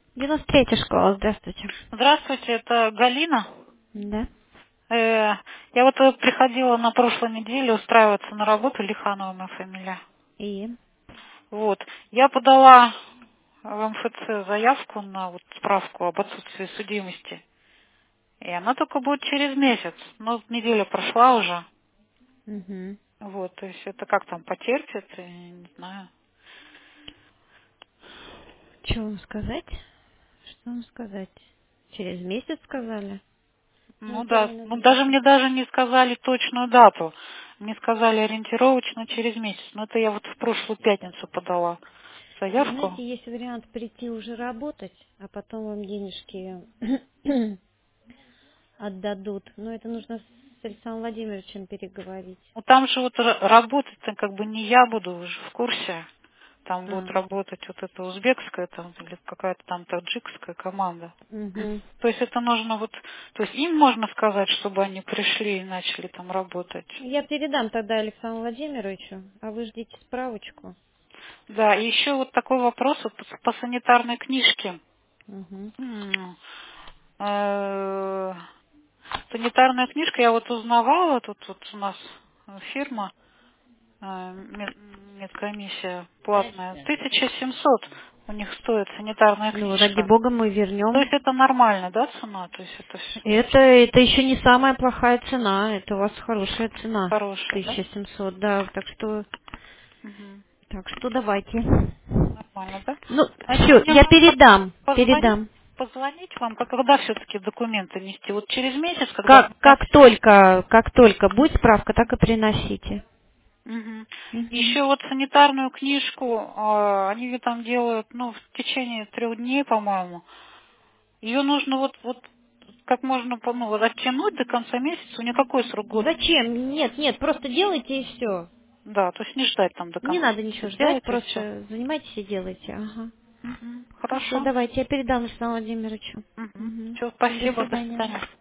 93-я школа, здравствуйте. Здравствуйте, это Галина. Да. Я вот приходила на прошлой неделе устраиваться на работу, Лиханова моя фамилия. И? Вот. Я подала в МФЦ заявку на вот справку об отсутствии судимости. И она только будет через месяц. Ну, неделя прошла уже. Угу. Вот, то есть это как там потерпит, я не знаю. Что вам сказать? Что вам сказать? Через месяц сказали? Ну, Ну да, термин ну уже даже вышел. мне даже не сказали точную дату. Мне сказали ориентировочно через месяц. Но это я вот в прошлую пятницу подала Вы заявку. знаете, есть вариант прийти уже работать, а потом вам денежки отдадут. Но это нужно с Александром Владимировичем переговорить. Ну там же вот работать-то как бы не я буду, вы же в курсе. Там будет А, работать вот эта узбекская там, или какая-то там таджикская команда. угу. То есть это нужно вот, то есть им можно сказать, чтобы они пришли и начали там работать. Я передам тогда Александру Владимировичу, а вы ждите справочку. Да, и еще вот такой вопрос вот по санитарной книжке. Угу. Э, Санитарная книжка, я вот узнавала, тут вот у нас фирма, медкомиссия платная, 1700 у них стоит санитарная Ну, ради книжка. бога, мы То вернем. есть это нормально, да, цена? То есть это Это еще не самая плохая цена. Это у вас хорошая цена. хорошая, да? 1700, да. Мгм. Так что давайте. Нормально, да? Ну, А это все, мне я вам передам. позвонить, Передам. позвонить вам, когда все-таки документы нести? Вот через месяц, когда Как, у меня... как только будет справка, так и приносите. Мгм. Мгм. Еще вот санитарную книжку, они ее там делают, ну, в течение 3 дней, по-моему. Ее нужно вот как можно, ну, вот оттянуть до конца месяца. У нее какой срок годности? Зачем? Нет, нет, просто делайте и все. Да, то есть не ждать там до Не конца надо месяца. ничего ждать, Сделать и все. просто занимайтесь и делайте. Ага. Хорошо, Хорошо. давайте, я передам Александру Владимировичу. Угу. Все, До спасибо, до свидания. свидания.